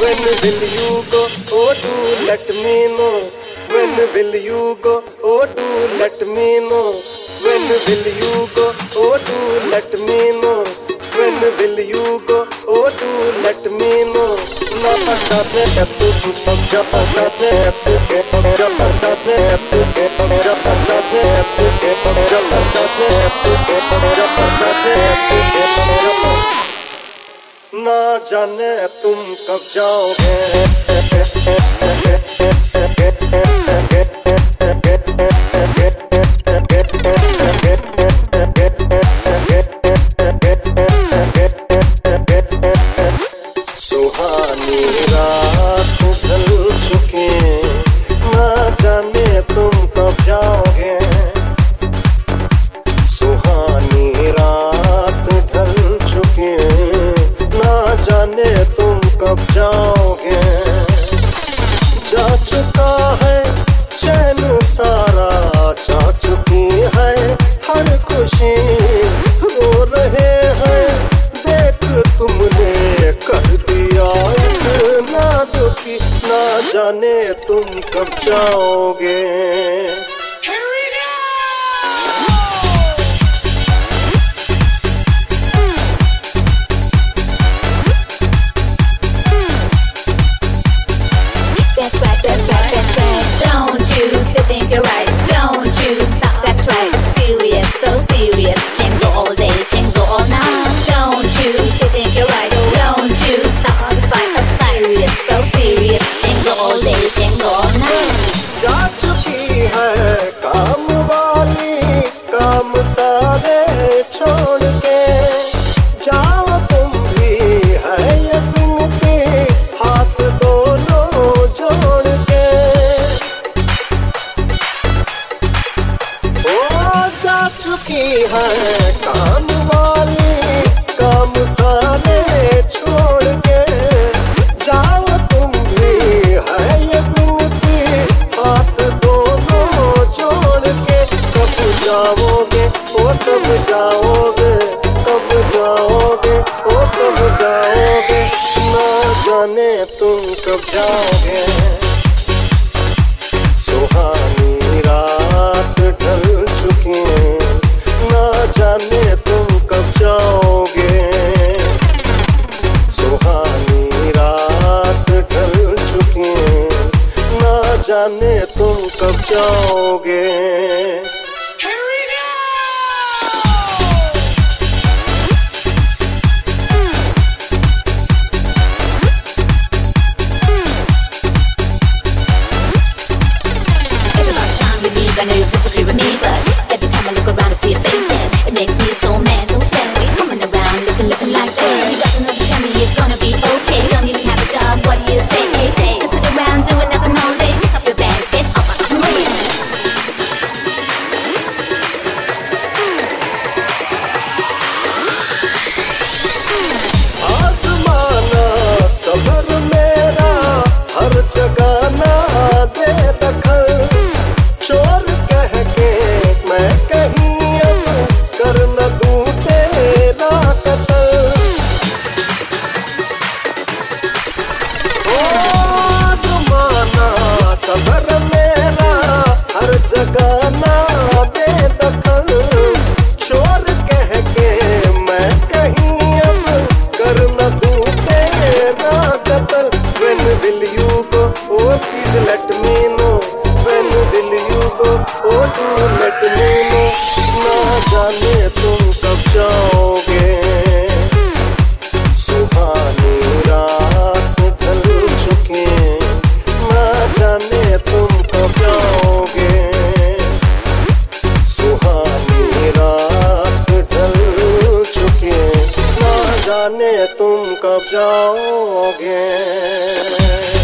When will you go? Oh, do let me know. When will you go? Oh, do let me know. When will you go? Oh, do let me know. When will you go? Oh, do let me know. Na jaane tu kab jaane tu ना जाने तुम कब जाओगे सुहानी रात ढल चुके ना जाने तुम कब जाओगे सुहानी रात ढल चुके ना जाने तुम कब जाओगे जा चुका है चैन सारा जा चुकी है हर खुशी रो रहे हैं देख तुमने कर दिया इतना दुखी ना जाने तुम कब जाओगे That's right. Don't you think you're right? Don't you stop, that's right. Serious, so serious. Can go all day, can go all night. Don't you think you're right? Don't you stop the fight. Serious, so serious. Can go all day, can go all night. जा चुकी है काम वाली काम सारे छोड़ के जाओ तुम भी है ये बिनती हाथ दोनों जोड़ के ओ जा चुकी है काम वाली काम सारे छोड़ के जाओ तुम भी है ये बिनती हाथ दोनों जोड़ के कब जाओगे ओ कब जाओगे कब जाओगे ओ कब जाओगे ना जाने तुम कब जाओगे सुहानी रात ढल चुकी ना जाने तुम कब जाओगे सुहानी रात ढल चुकी ना जाने तुम कब जाओगे I know you disagree with me, but every time I look around I see your face and it makes me so mad, so sad. Why you coming around looking like that? You got another tell me it's gonna be okay. Don't even have a job, what do you say? Hey, say, sit around doing nothing all day. Pick up your bags, get up out the way. आज़माना सबर मेरा हर जगह ना दे दखल चोर कह के मैं कहीं अब कर न दूं तेरा कत्ल ओ आज़माना सबर मेरा हर जगह ना दे दखल चोर कह के मैं कहीं अब कर न दूं तेरा कत्ल When will you go? Oh please let me know When will you go? Oh do let me know ना जाने तुम कब जाओगे सुहानी रात ढल चुकी ना जाने तुम कब जाओगे सुहानी रात ढल चुकी ना जाने तुम कब जाओगे